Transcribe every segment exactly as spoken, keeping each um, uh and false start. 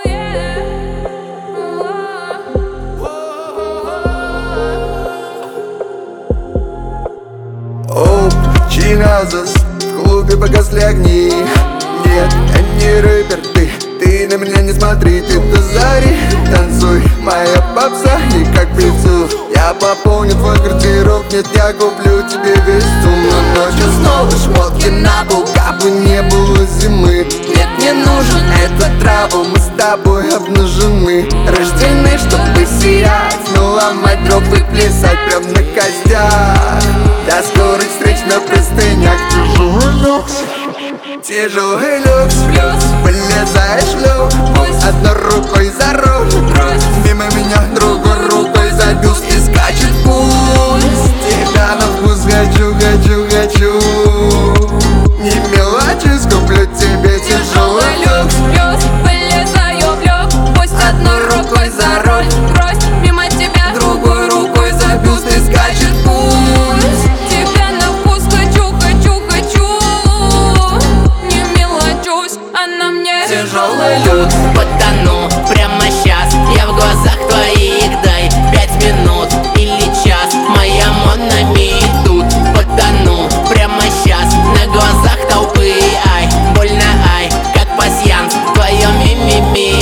Оу, чиназас, в клубе погасли огни. Нет, я не рэпер, ты, ты на меня не смотри, ты до зари танцуй, моя попса не как певцу. Я пополню твой гардероб, нет, я куплю тебе весь дом. Но ночью снова шмотки на пол, как бы не было зимы. Нет, не нужен этот трабл, мы с тобой обнажены, рождены, чтобы сиять, но ломать дров и плясать прям на костях. До скорых встреч на простынях. Тяжелый люкс, тяжелый люкс, плюс вылезаешь в люк, одной рукой за руль, мимо меня другой рукой за бюст и скачет пульс. Тебя на вкус хочу, хочу, хочу. Не мелочись, куплю тебе тяжелый люкс, плюс вылезаю в люк, пусть одной рукой за руль, брось мимо тебя другой рукой за бюст и скачет пульс. Тебя на вкус хочу, хочу, хочу. Не мелочусь, она мне Тяжелый люкс. Потону прямо сейчас, я в глазах твоих, дай пять минут или час. Моя монами тут потону прямо сейчас, на глазах толпы, ай, больно, ай, как пасьянс, твое мимими.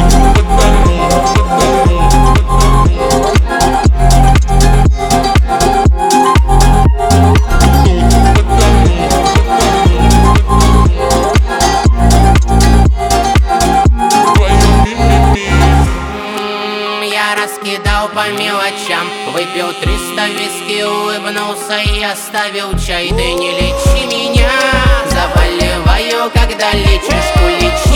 Раскидал по мелочам, выпил триста виски, улыбнулся и оставил чай. Ты не лечи меня, заболеваю, когда лечишь, куличи.